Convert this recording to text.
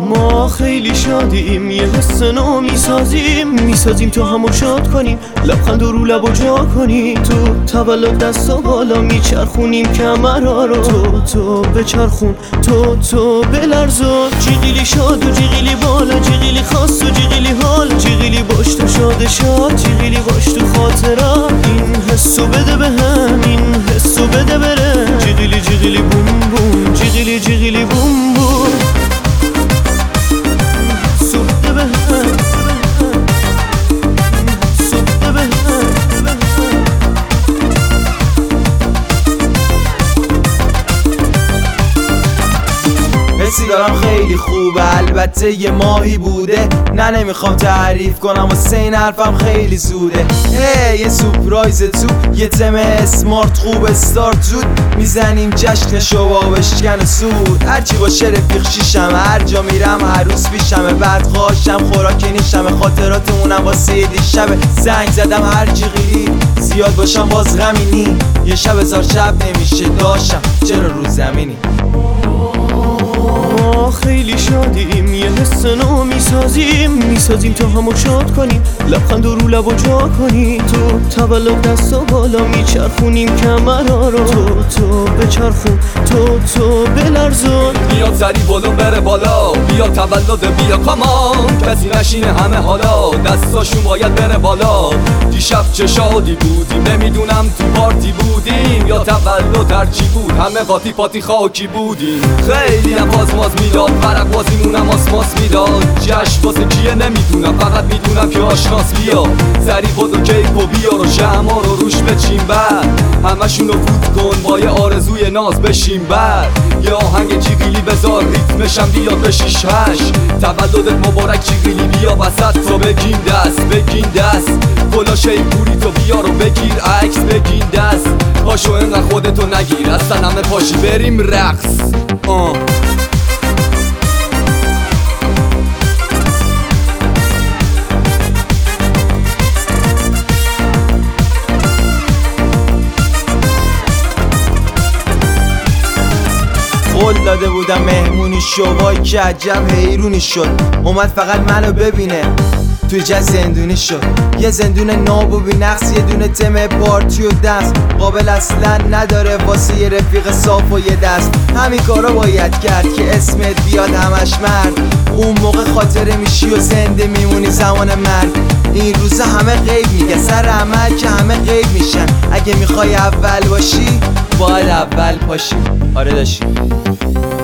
ما خیلی شادیم، یه حس نو میسازیم تا همو شاد کنیم، لبخند رو لبو جا کنیم. تو تولد دستا بالا میچرخونیم کمرها رو، تو بچرخون، تو بلرزون. جیغیلی شاد و جیغیلی بالا، جیغیلی خاص و جیغیلی حال، جیغیلی باش تو شاد، جیغیلی باش تو خاطرم. این حسو بده بهم، این حسو بده بره. جیغیلی بوم بوم، جیغیلی بوم بوم. حسو بده بهم، حسو بده بهم. حسی دارم خیلی خوبه، البته یه ماهی بوده، نه نمیخوام تعریف کنم واسه این حرفم خیلی زوده. یه سورپرایز تو، یه تم اسمارت خوب استارت زود میزنیم جشن شو بشکن سود. هرچی باشه رفیق شیشم، هر جا میرم عروس پیشمه، بعد خاشم خوراک نیشمه، خاطراتمونم واسه دیشبه. زنگ زدم هر جیغیلی زیاد باشم باز غمینی، یه شب هزار شب نمیشه داشتم چرا رو زمینی. ما خیلی شادیم، یه حس نو میسازیم تا همو شاد کنیم، لبخند رو لبو جا کنیم. تو تولد دستا بالا میچرخونیم کمرها رو، تو بچرخون، تو بلرزون. بیا سری بالون بره بالا، بیا تولد بیا کامان، کسی نشینه همه حالا، دستاشون باید بره بالا. دیشب چه شادی بودیم، نمیدونم تو پارتی بودیم یا تولد هرچی بود، همه قاطی پاتی خاکی بودیم. خیلی هم باز میداد، فرق بازیمونم آسماس میداد. جشن واسه کیه نمیدونم، فقط میدونم که آشناس. بیا سری بدو کیک و بیا رو شمع رو روش بچین، بعد همشون رو فوت کن با یه آرزوی ناز بشیم. بعد یه آهنگ جیغیلی بذار ریتمشم بیاد به 6-8. تولدت مبارک جیغیلی، بیا وسط تو بگین دست کلا شیپوری تو بیا رو بگیر عکس بگین دست. پاشو اینقدر خودتو نگیر، اصلا همه پاشی بریم رقص. قول داده بودم مهمونی شو، وای که عجب حیرونی شد. اومد فقط منو ببینه، توی جا زندونی شد. یه زندون ناب و بی‌نقص، یه دونه تم پارتی و دنس، قابل اصلا نداره واسه یه رفیق صاف و یه دست. همین کارا باید کرد که اسمت بیاد همش مرد. اون موقع خاطره میشی و زنده میمونی زمان مرگ. این روزا همه غیب میگه، سر عمل که همه غیب میشن. اگه میخوای اول باشی باید اول پاشی. آره داشتی